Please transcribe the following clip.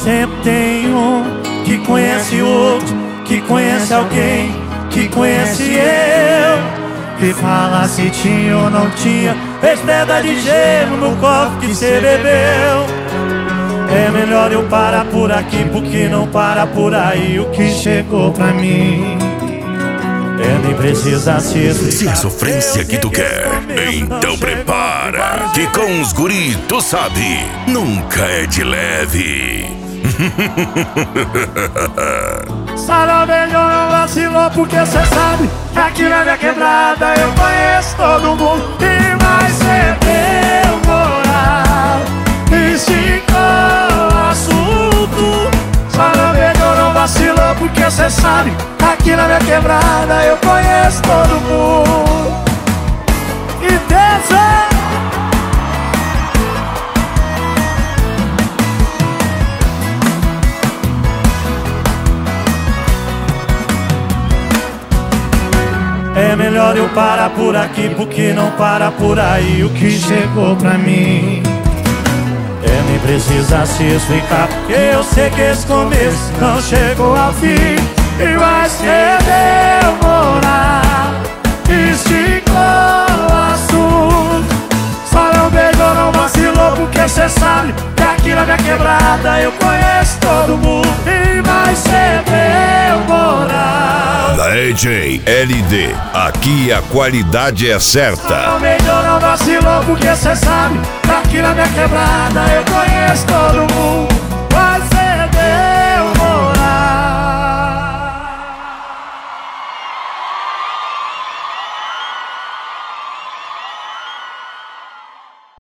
Sempre tem um que conhece outro, que conhece alguém, que conhece eu. E fala se tinha ou não tinha, fez pedra de gelo no copo que cê bebeu. É melhor eu parar por aqui, porque não para por aí o que chegou pra mim. Nem precisa se explicar. Se é sofrência que tu quer, então prepara, que com os guri tu sabe, nunca é de leve. Saravelho não vacilou, porque cê sabe que aqui na minha quebrada eu conheço todo mundo. E mais cê deu moral, esticou o assunto. Saravelho não vacilou, porque cê sabe que aqui na minha quebrada eu conheço todo mundo. E dança! É melhor eu parar por aqui, porque não para por aí o que chegou pra mim. Nem precisa se explicar, porque eu sei que esse começo não chegou ao fim. E vai ser demorar, esticou o assunto. Só não beijou, não vacilou, porque cê sabe que aqui na minha quebrada eu conheço todo mundo. E vai ser demorar. Da AJ LD, aqui a qualidade é certa. Não beijou, não vacilou, porque cê sabe que aqui na minha quebrada eu conheço todo mundo.